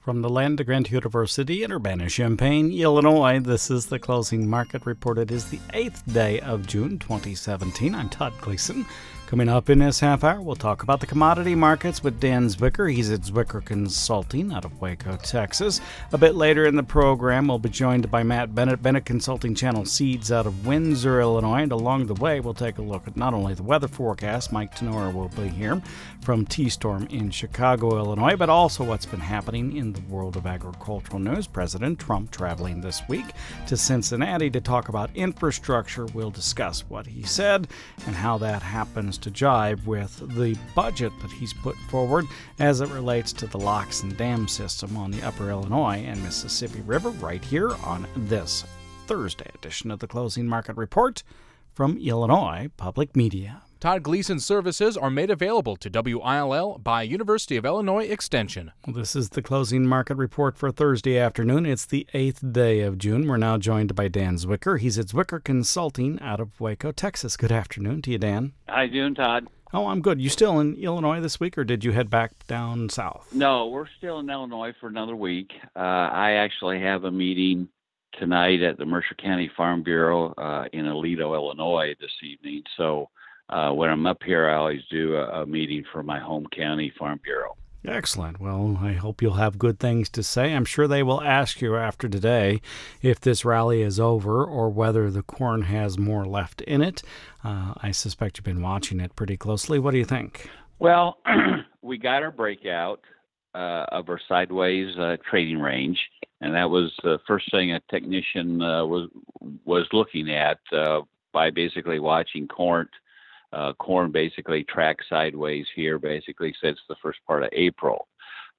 From the land of Grant University in Urbana-Champaign, Illinois, this is the Closing Market Report. It is the 8th day of June 2017. I'm Todd Gleason. Coming up in this half hour, we'll talk about the commodity markets with Dan Zwicker. He's at Zwicker Consulting out of Waco, Texas. A bit later in the program, we'll be joined by Matt Bennett, Bennett Consulting Channel Seeds out of Windsor, Illinois. And along the way, we'll take a look at not only the weather forecast, Mike Tenora will be here from T-Storm in Chicago, Illinois, but also what's been happening in the world of agricultural news. President Trump traveling this week to Cincinnati to talk about infrastructure. We'll discuss what he said and how that happens to jive with the budget that he's put forward as it relates to the locks and dam system on the upper Illinois and Mississippi River right here on this Thursday edition of the Closing Market Report from Illinois Public Media. Todd Gleason services are made available to WILL by University of Illinois Extension. This is the Closing Market Report for Thursday afternoon. It's the 8th day of June. We're now joined by Dan Zwicker. He's at Zwicker Consulting out of Waco, Texas. Good afternoon to you, Dan. How you doing, Todd? Oh, I'm good. You still in Illinois this week, or did you head back down south? No, we're still in Illinois for another week. I actually have a meeting tonight at the Mercer County Farm Bureau in Aledo, Illinois this evening. So when I'm up here, I always do a meeting for my home county farm bureau. Excellent. Well, I hope you'll have good things to say. I'm sure they will ask you after today if this rally is over or whether the corn has more left in it. I suspect you've been watching it pretty closely. What do you think? Well, we got our breakout of our sideways trading range, and that was the first thing a technician was looking at by basically watching corn. Corn basically tracks sideways here, basically since the first part of April.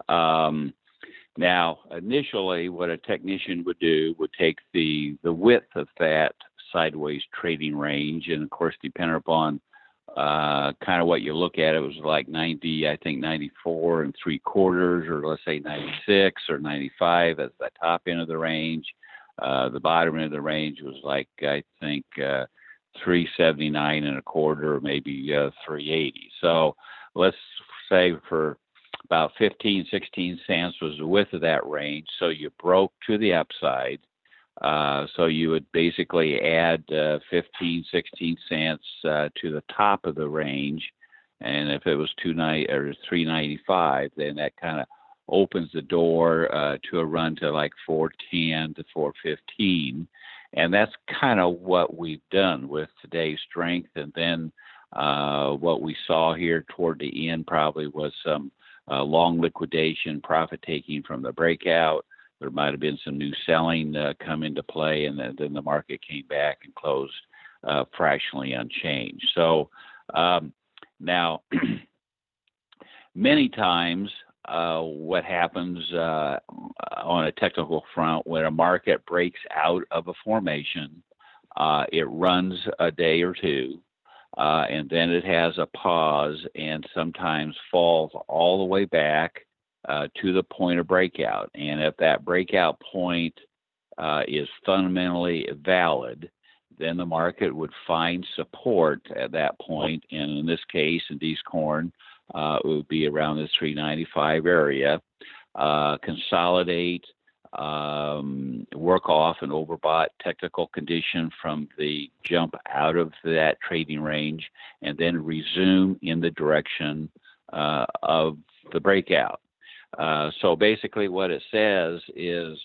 Now, initially, what a technician would do would take the width of that sideways trading range, and of course, depending upon kind of what you look at, it was like 90, I think 94 and 3/4, or let's say 96 or 95 as the top end of the range. The bottom end of the range was like, I think, 379 and a quarter, maybe 380. So let's say for about 15, 16 cents was the width of that range. So you broke to the upside. So you would basically add 15, 16 cents to the top of the range. And if it was 395, then that kind of opens the door to a run to like 410 to 415. And that's kind of what we've done with today's strength. And then what we saw here toward the end probably was some long liquidation, profit taking from the breakout. There might have been some new selling come into play, and then the market came back and closed fractionally unchanged. So now, many times, what happens on a technical front when a market breaks out of a formation, it runs a day or two, and then it has a pause and sometimes falls all the way back to the point of breakout. And if that breakout point is fundamentally valid, then the market would find support at that point. And in this case, in these corn, it would be around the 395 area, consolidate, work off an overbought technical condition from the jump out of that trading range, and then resume in the direction of the breakout. So basically what it says is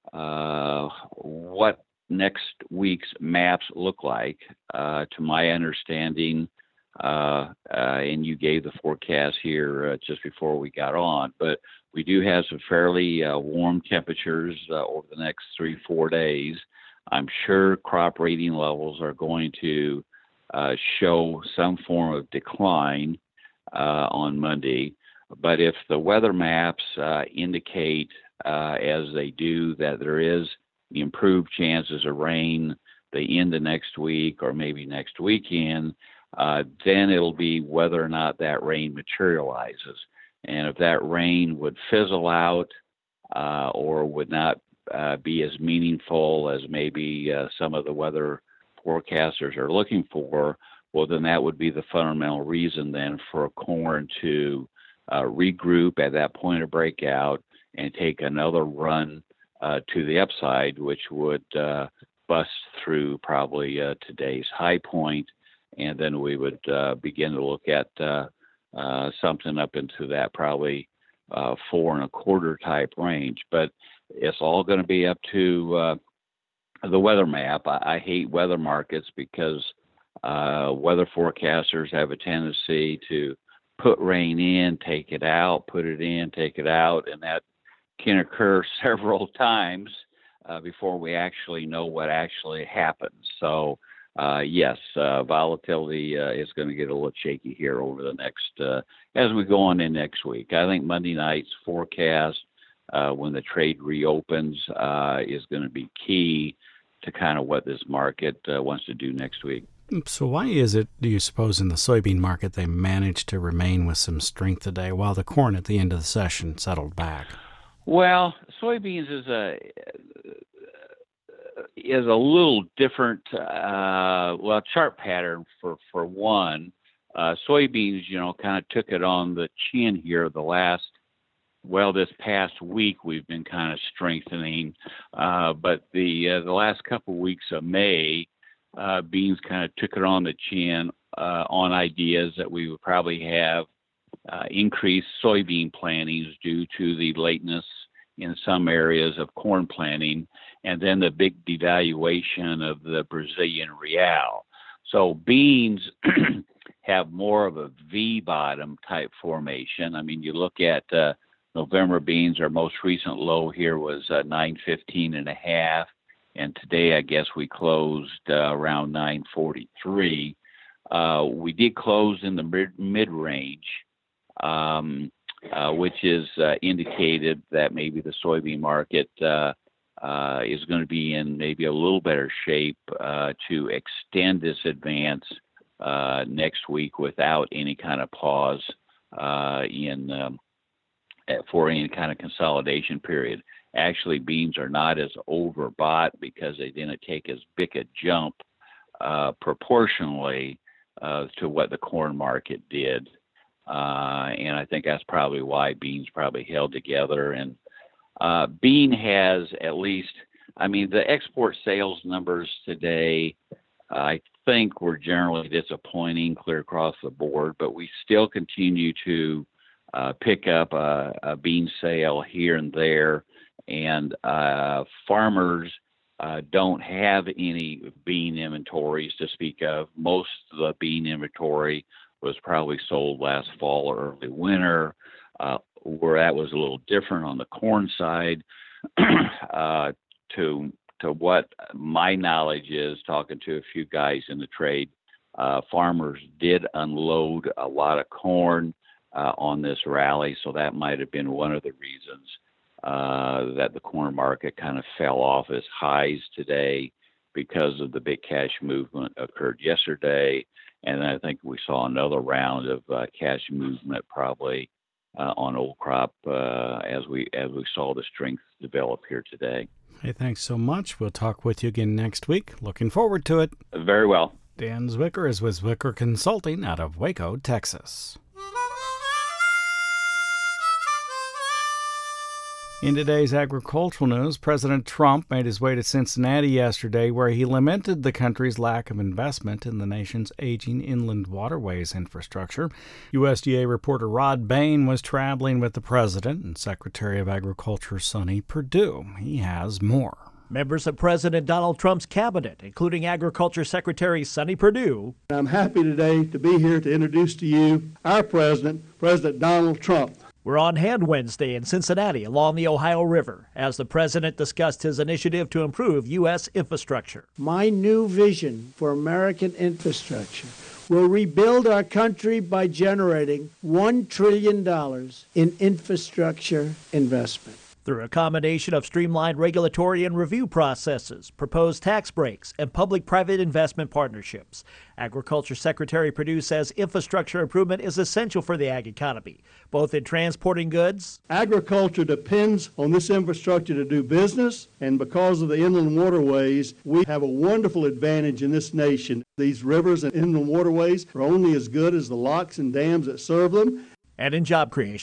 what next week's maps look like, to my understanding, and you gave the forecast here just before we got on, but we do have some fairly warm temperatures over the next 3-4 days. I'm sure crop rating levels are going to show some form of decline on Monday. But if the weather maps indicate, as they do, that there is improved chances of rain the end of next week or maybe next weekend, then it'll be whether or not that rain materializes. And if that rain would fizzle out or would not be as meaningful as maybe some of the weather forecasters are looking for, well, then that would be the fundamental reason then for corn to regroup at that point of breakout and take another run to the upside, which would bust through probably today's high point, and then we would begin to look at something up into that probably 4.25 type range. But it's all going to be up to the weather map. I hate weather markets because weather forecasters have a tendency to put rain in, take it out, put it in, take it out, and that can occur several times before we actually know what actually happens. So, yes, volatility is going to get a little shaky here over the next, as we go on in next week. I think Monday night's forecast, when the trade reopens, is going to be key to kind of what this market wants to do next week. So why is it, do you suppose, in the soybean market they managed to remain with some strength today while the corn at the end of the session settled back? Well, soybeans is a little different, chart pattern for one. Soybeans, kind of took it on the chin here this past week we've been kind of strengthening, but the last couple of weeks of May, beans kind of took it on the chin on ideas that we would probably have increased soybean plantings due to the lateness in some areas of corn planting, and then the big devaluation of the Brazilian real. So beans have more of a V bottom type formation. I mean, you look at November beans, our most recent low here was 915.5. And today, I guess we closed around 943. We did close in the mid-range, which is indicated that maybe the soybean market is going to be in maybe a little better shape to extend this advance next week without any kind of pause for any kind of consolidation period. Actually, beans are not as overbought because they didn't take as big a jump proportionally to what the corn market did. And I think that's probably why beans probably held together. And bean has at least, the export sales numbers today, I think were generally disappointing clear across the board, but we still continue to pick up a bean sale here and there. And farmers don't have any bean inventories to speak of. Most of the bean inventory was probably sold last fall or early winter, where that was a little different on the corn side. To what my knowledge is, talking to a few guys in the trade, farmers did unload a lot of corn on this rally, so that might have been one of the reasons that the corn market kind of fell off its highs today because of the big cash movement occurred yesterday. And I think we saw another round of cash movement probably on old crop as we saw the strength develop here today. Hey, thanks so much. We'll talk with you again next week. Looking forward to it. Very well. Dan Zwicker is with Zwicker Consulting out of Waco, Texas. In today's agricultural news, President Trump made his way to Cincinnati yesterday, where he lamented the country's lack of investment in the nation's aging inland waterways infrastructure. USDA reporter Rod Bain was traveling with the president and Secretary of Agriculture Sonny Perdue. He has more. Members of President Donald Trump's cabinet, including Agriculture Secretary Sonny Perdue. I'm happy today to be here to introduce to you our president, President Donald Trump. We're on hand Wednesday in Cincinnati along the Ohio River as the president discussed his initiative to improve U.S. infrastructure. My new vision for American infrastructure will rebuild our country by generating $1 trillion in infrastructure investment. Through a combination of streamlined regulatory and review processes, proposed tax breaks, and public-private investment partnerships. Agriculture Secretary Perdue says infrastructure improvement is essential for the ag economy, both in transporting goods. Agriculture depends on this infrastructure to do business, and because of the inland waterways, we have a wonderful advantage in this nation. These rivers and inland waterways are only as good as the locks and dams that serve them. And in job creation.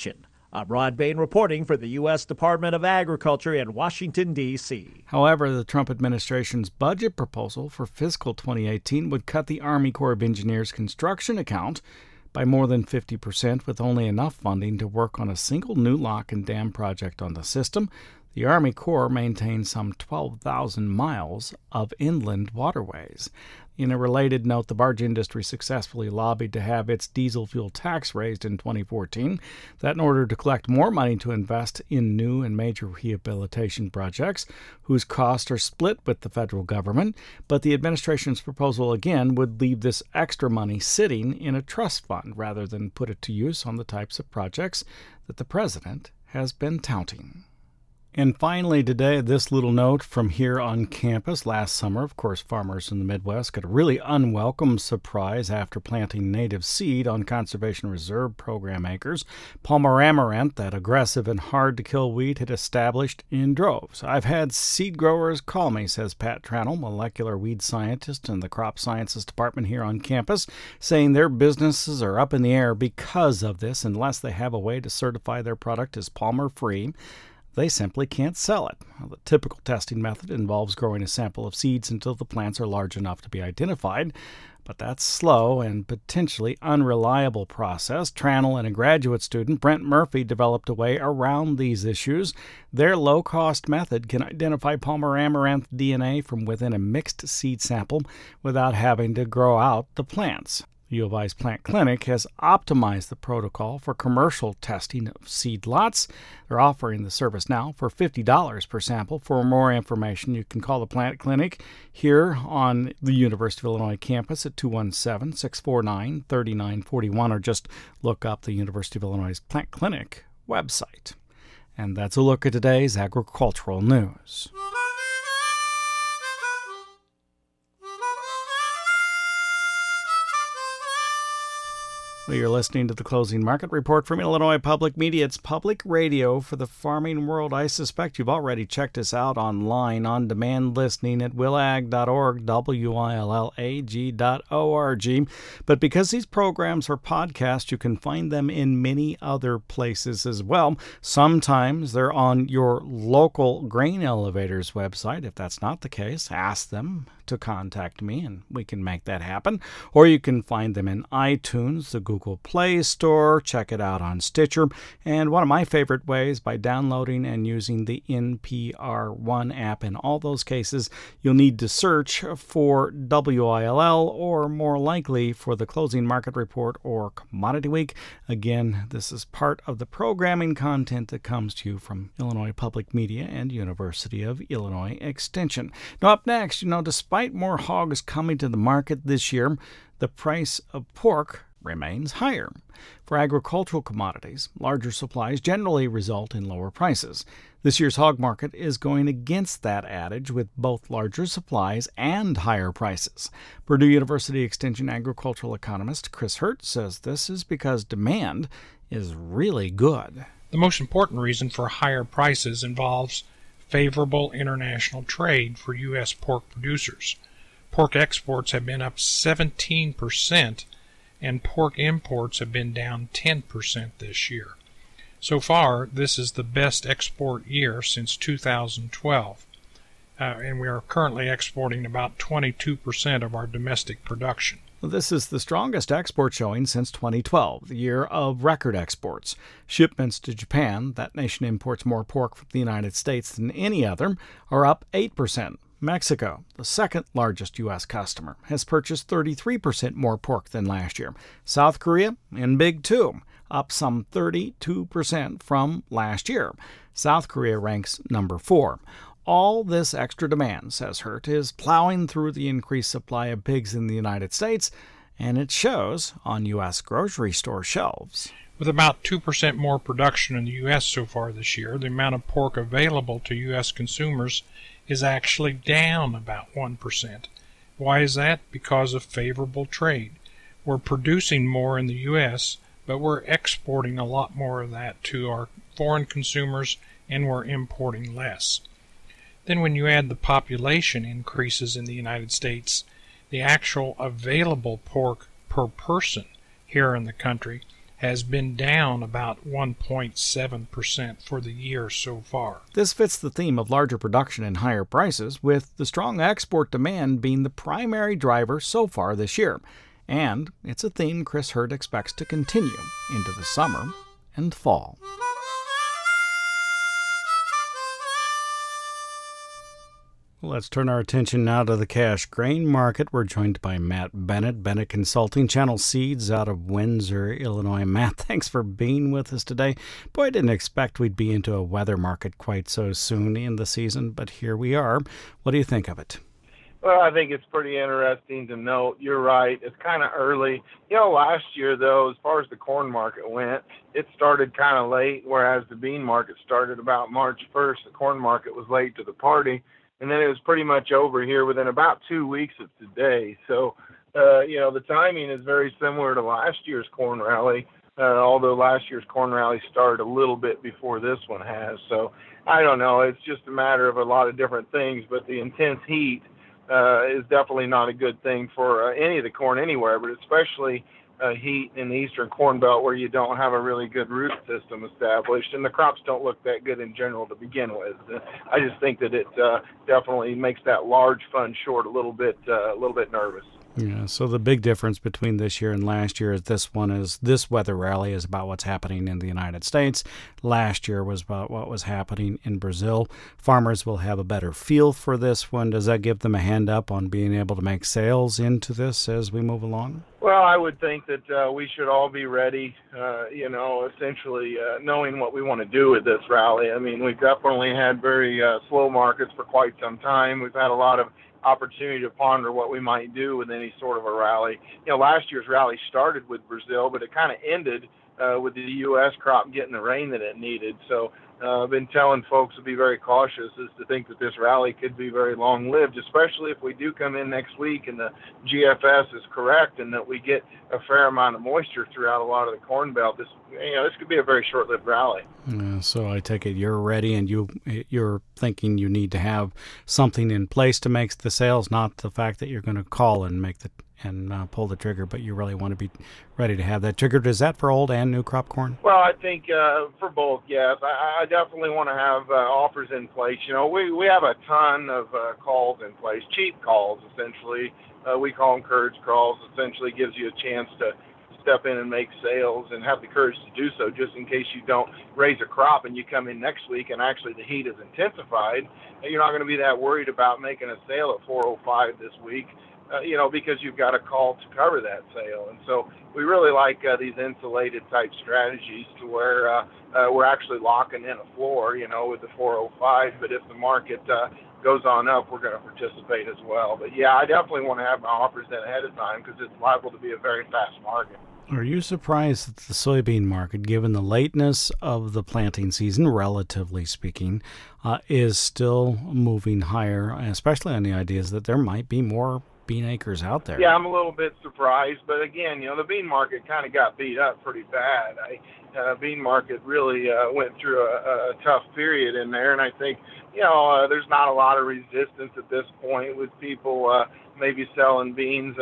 I'm Rod Bain reporting for the U.S. Department of Agriculture in Washington, D.C. However, the Trump administration's budget proposal for fiscal 2018 would cut the Army Corps of Engineers construction account by more than 50%, with only enough funding to work on a single new lock and dam project on the system. The Army Corps maintains some 12,000 miles of inland waterways. In a related note, the barge industry successfully lobbied to have its diesel fuel tax raised in 2014, that in order to collect more money to invest in new and major rehabilitation projects, whose costs are split with the federal government. But the administration's proposal again would leave this extra money sitting in a trust fund rather than put it to use on the types of projects that the president has been touting. And finally today, this little note from here on campus. Last summer, of course, farmers in the Midwest got a really unwelcome surprise after planting native seed on Conservation Reserve Program acres. Palmer amaranth, that aggressive and hard-to-kill weed, had established in droves. I've had seed growers call me, says Pat Tranel, molecular weed scientist in the Crop Sciences Department here on campus, saying their businesses are up in the air because of this unless they have a way to certify their product as Palmer-free. They simply can't sell it. The typical testing method involves growing a sample of seeds until the plants are large enough to be identified, but that's slow and potentially unreliable process. Tranel and a graduate student, Brent Murphy, developed a way around these issues. Their low-cost method can identify Palmer amaranth DNA from within a mixed seed sample without having to grow out the plants. The U of I's Plant Clinic has optimized the protocol for commercial testing of seed lots. They're offering the service now for $50 per sample. For more information, you can call the Plant Clinic here on the University of Illinois campus at 217-649-3941, or just look up the University of Illinois Plant Clinic website. And that's a look at today's agricultural news. Well, you're listening to the Closing Market Report from Illinois Public Media. It's public radio for the farming world. I suspect you've already checked us out online, on demand listening at willag.org, willag.org. But because these programs are podcasts, you can find them in many other places as well. Sometimes they're on your local grain elevator's website. If that's not the case, ask them to contact me and we can make that happen. Or you can find them in iTunes, the Google Play Store. Check it out on Stitcher. And one of my favorite ways, by downloading and using the NPR One app. In all those cases, you'll need to search for WILL, or more likely for the Closing Market Report or Commodity Week. Again, this is part of the programming content that comes to you from Illinois Public Media and University of Illinois Extension. Now, up next, despite more hogs coming to the market this year, the price of pork remains higher. For agricultural commodities, larger supplies generally result in lower prices. This year's hog market is going against that adage, with both larger supplies and higher prices. Purdue University Extension agricultural economist Chris Hurt says this is because demand is really good. The most important reason for higher prices involves favorable international trade for U.S. pork producers. Pork exports have been up 17%, and pork imports have been down 10% this year. So far, this is the best export year since 2012, and we are currently exporting about 22% of our domestic production. This is the strongest export showing since 2012, the year of record exports. Shipments to Japan, that nation imports more pork from the United States than any other, are up 8%. Mexico, the second largest U.S. customer, has purchased 33% more pork than last year. South Korea, in big too, up some 32% from last year. South Korea ranks number 4. All this extra demand, says Hurt, is plowing through the increased supply of pigs in the United States, and it shows on U.S. grocery store shelves. With about 2% more production in the U.S. so far this year, the amount of pork available to U.S. consumers is actually down about 1%. Why is that? Because of favorable trade. We're producing more in the U.S., but we're exporting a lot more of that to our foreign consumers, and we're importing less. Then when you add the population increases in the United States, the actual available pork per person here in the country has been down about 1.7% for the year so far. This fits the theme of larger production and higher prices, with the strong export demand being the primary driver so far this year. And it's a theme Chris Hurd expects to continue into the summer and fall. Let's turn our attention now to the cash grain market. We're joined by Matt Bennett, Bennett Consulting, Channel Seeds out of Windsor, Illinois. Matt, thanks for being with us today. Boy, I didn't expect we'd be into a weather market quite so soon in the season, but here we are. What do you think of it? Well, I think it's pretty interesting to note. You're right. It's kind of early. Last year, though, as far as the corn market went, it started kind of late, whereas the bean market started about March 1st. The corn market was late to the party. And then it was pretty much over here within about 2 weeks of today. So, the timing is very similar to last year's corn rally, although last year's corn rally started a little bit before this one has. So, I don't know. It's just a matter of a lot of different things. But the intense heat is definitely not a good thing for any of the corn anywhere, but especially heat in the eastern corn belt where you don't have a really good root system established, and the crops don't look that good in general to begin with. I just think that it definitely makes that large fund short a little bit nervous. Yeah, so the big difference between this year and last year is this weather rally is about what's happening in the United States. Last year was about what was happening in Brazil. Farmers will have a better feel for this one. Does that give them a hand up on being able to make sales into this as we move along? Well, I would think that we should all be ready, essentially knowing what we want to do with this rally. I mean, we've definitely had very slow markets for quite some time. We've had a lot of opportunity to ponder what we might do with any sort of a rally. Last year's rally started with Brazil, but it kind of ended with the U.S. crop getting the rain that it needed. So I've been telling folks to be very cautious as to think that this rally could be very long-lived, especially if we do come in next week and the GFS is correct and that we get a fair amount of moisture throughout a lot of the corn belt. This could be a very short-lived rally. So I take it you're ready and you're thinking you need to have something in place to make the sales, not the fact that you're going to call and pull the trigger, but you really want to be ready to have that triggered. Is that for old and new crop corn? Well, I think for both, yes. I definitely want to have offers in place. We have a ton of calls in place, cheap calls, essentially. We call them courage calls. Essentially gives you a chance to step in and make sales and have the courage to do so just in case you don't raise a crop and you come in next week and actually the heat is intensified. You're not going to be that worried about making a sale at 405 this week. Because you've got a call to cover that sale. And so we really like these insulated type strategies to where we're actually locking in a floor, with the 405. But if the market goes on up, we're going to participate as well. But yeah, I definitely want to have my offers in ahead of time because it's liable to be a very fast market. Are you surprised that the soybean market, given the lateness of the planting season, relatively speaking, is still moving higher, especially on the ideas that there might be more bean acres out there? Yeah, I'm a little bit surprised, but again, the bean market kind of got beat up pretty bad. Bean market really went through a tough period in there, and I think, there's not a lot of resistance at this point with people maybe selling beans.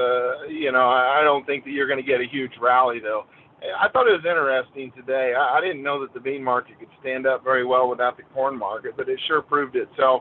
I don't think that you're going to get a huge rally, though. I thought it was interesting today. I didn't know that the bean market could stand up very well without the corn market, but it sure proved itself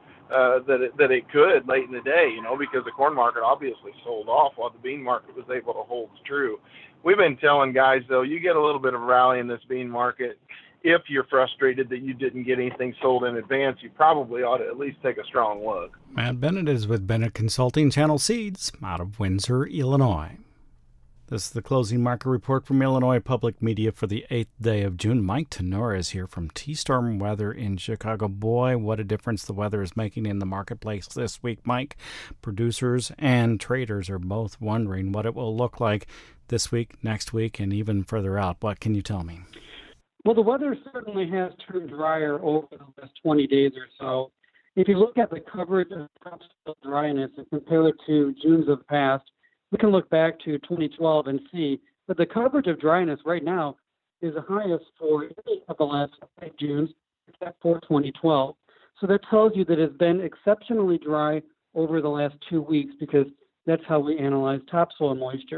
that it could late in the day, because the corn market obviously sold off while the bean market was able to hold true. We've been telling guys, though, you get a little bit of rally in this bean market. If you're frustrated that you didn't get anything sold in advance, you probably ought to at least take a strong look. Matt Bennett is with Bennett Consulting, Channel Seeds out of Windsor, Illinois. This is the closing market report from Illinois Public Media for the 8th day of June. Mike Tenor is here from T-Storm Weather in Chicago. Boy, what a difference the weather is making in the marketplace this week, Mike. Producers and traders are both wondering what it will look like this week, next week, and even further out. What can you tell me? Well, the weather certainly has turned drier over the last 20 days or so. If you look at the coverage of topsoil dryness and compare it to Junes of the past, we can look back to 2012 and see that the coverage of dryness right now is the highest for any of the last 5 Junes, except for 2012. So that tells you that it's been exceptionally dry over the last 2 weeks because that's how we analyze topsoil moisture.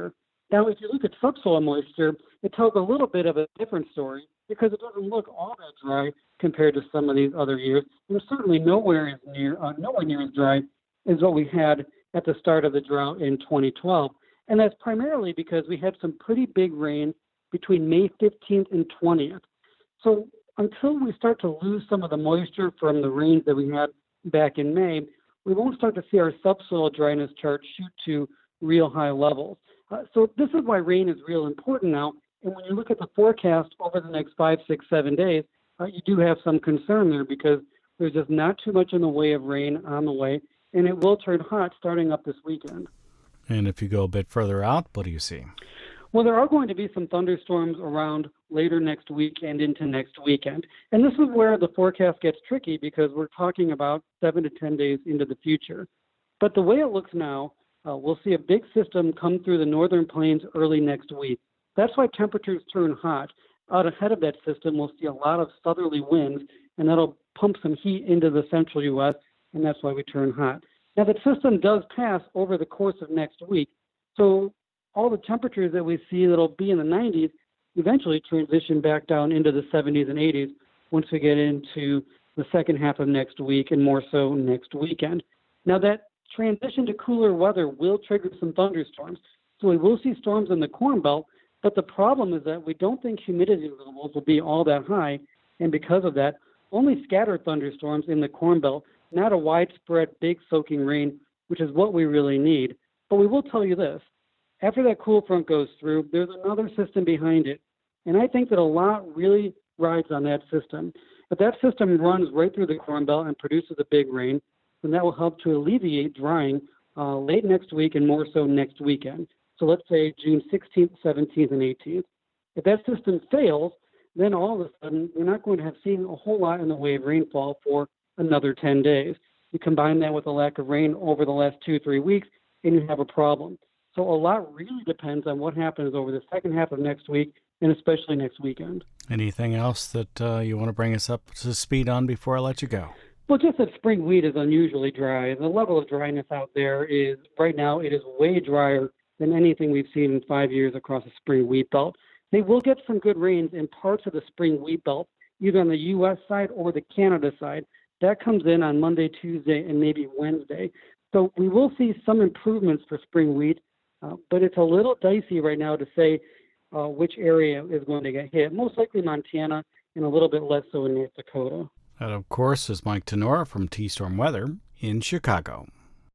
Now, if you look at subsoil moisture, it tells a little bit of a different story because it doesn't look all that dry compared to some of these other years. And certainly nowhere near as dry as what we had at the start of the drought in 2012. And that's primarily because we had some pretty big rain between May 15th and 20th. So until we start to lose some of the moisture from the rains that we had back in May, we won't start to see our subsoil dryness chart shoot to real high levels. So this is why rain is real important now. And when you look at the forecast over the next 5, 6, 7 days, you do have some concern there because there's just not too much in the way of rain on the way, and it will turn hot starting up this weekend. And if you go a bit further out, what do you see? Well, there are going to be some thunderstorms around later next week and into next weekend. And this is where the forecast gets tricky because we're talking about 7 to 10 days into the future. But the way it looks now, we'll see a big system come through the northern plains early next week. That's why temperatures turn hot. Out ahead of that system, we'll see a lot of southerly winds, and that'll pump some heat into the central U.S., and that's why we turn hot. Now, the system does pass over the course of next week, so all the temperatures that we see that'll be in the 90s eventually transition back down into the 70s and 80s once we get into the second half of next week and more so next weekend. Now, that transition to cooler weather will trigger some thunderstorms, so we will see storms in the Corn Belt, but the problem is that we don't think humidity levels will be all that high, and because of that, only scattered thunderstorms in the Corn Belt, not a widespread big soaking rain, which is what we really need. But we will tell you this, after that cool front goes through, there's another system behind it, and I think that a lot really rides on that system. If that system runs right through the Corn Belt and produces a big rain, then that will help to alleviate drying late next week and more so next weekend. So let's say June 16th, 17th, and 18th. If that system fails, then all of a sudden we're not going to have seen a whole lot in the way of rainfall for another 10 days. You combine that with a lack of rain over the last 2-3 weeks, and you have a problem. So a lot really depends on what happens over the second half of next week and especially next weekend. Anything else that you want to bring us up to speed on before I let you go? Well, just that spring wheat is unusually dry. The level of dryness out there is, right now, it is way drier than anything we've seen in 5 years across the spring wheat belt. They will get some good rains in parts of the spring wheat belt, either on the U.S. side or the Canada side. That comes in on Monday, Tuesday, and maybe Wednesday. So we will see some improvements for spring wheat, but it's a little dicey right now to say which area is going to get hit. Most likely Montana and a little bit less so in North Dakota. That, of course, is Mike Tenora from T-Storm Weather in Chicago.